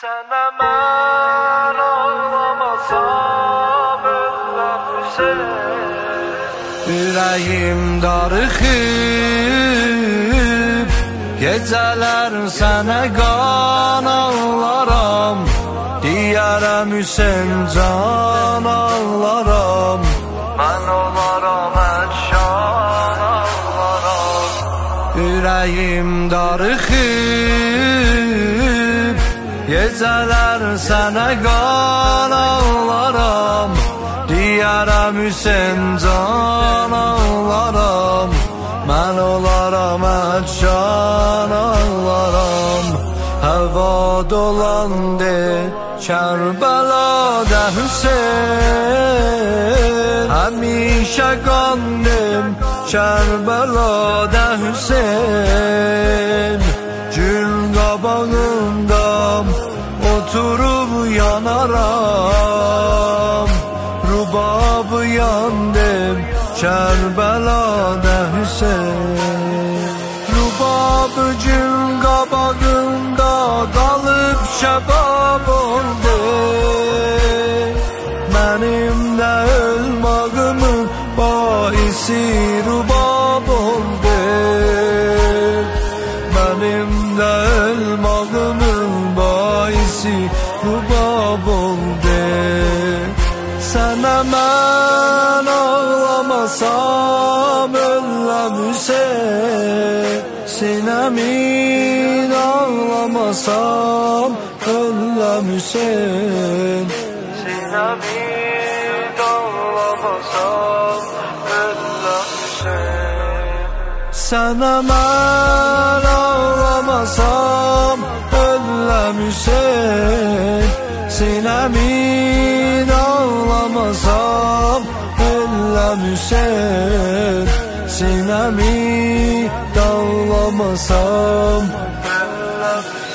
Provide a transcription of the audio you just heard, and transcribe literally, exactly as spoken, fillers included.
Sana ben ağlamasam ölmüşüm. Yüreğim darıxıb, geceler sana qan ağlaram. Diyərəm Hüseyin can ağlaram. Mən olaram əkşan ağlaram. Yüreğim darıxıb, geceler sana qan ağlaram. Diyərəm Hüseyin can ağlaram. Mən olaram əkşan ağlaram. Hava dolandı Kərbəlada Hüseyin. Həmişə qandım Kərbəlada Hüseyin. Gül qabağındam oturub yanaram. Rubabı yandım Kərbəlada Hüseyin. Rubabı gül qabağında qalıb şəbab oldu. Mənim də ölmağımın baisi rubab oldu. Mənim də ölmağımın baisi rubab oldu. Sənə mən ağlamasam öləm Hüseyin. Sinəmin ağlamasam öləm Hüseyin. Sinəmin ağlamasam öləm Hüseyin. Sənə mən ağlamasam öləm Hüseyin. Sinəmin ağlamasam öləm Hüseyin. Sinəmi dağlamasam öləm Hüseyin.